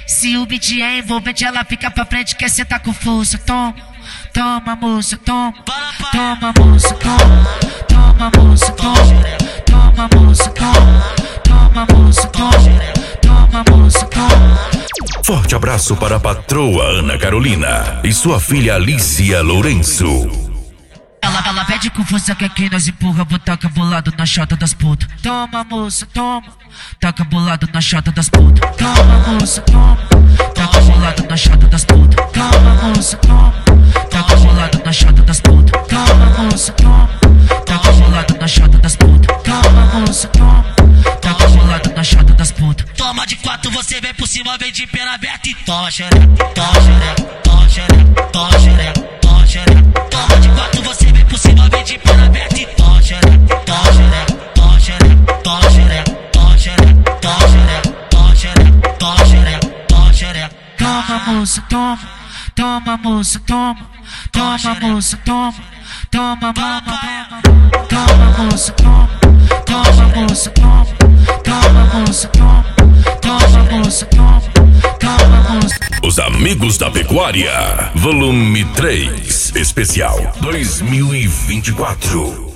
Se o beat é envolvente, ela fica pra frente, quer sentar com força. Toma, toma moça, toma, toma moça, toma, toma moça, toma, toma moça, toma, toma moça, toma, toma moça, toma. Forte abraço para a patroa Ana Carolina e sua filha Alicia Lourenço. Ela pede com força que aqui nós empurra, vou tacar bolado na chota das putas. Toma moça, toma, taca bolado na chota das putas. Toma moça, toma, taca bolado na chota das putas. Toma moça, toma, taca bolado na chota das putas. Toma moça, toma, taca bolado na chota das putas. Toma moça, toma, taca bolado na chota das putas. Toma de quatro, você vem por cima, vem de pena aberta e toma xereca, toma xereca, toma xereca, toma xereca, toma xereca. Toma de quatro, você vem por cima, vem de pena aberta e toma xereca, toma xereca, toma xereca, toma xereca, toma xereca, toma xereca, toma xereca, toma xereca, toma xereca. Toma moça, toma, toma moça, toma, toma moça, toma, toma mama, toma moça, toma, toma moça, toma, toma moça, toma, toma moça, toma, toma moça. Os Amigos da Pecuária, volume 3, especial 2024.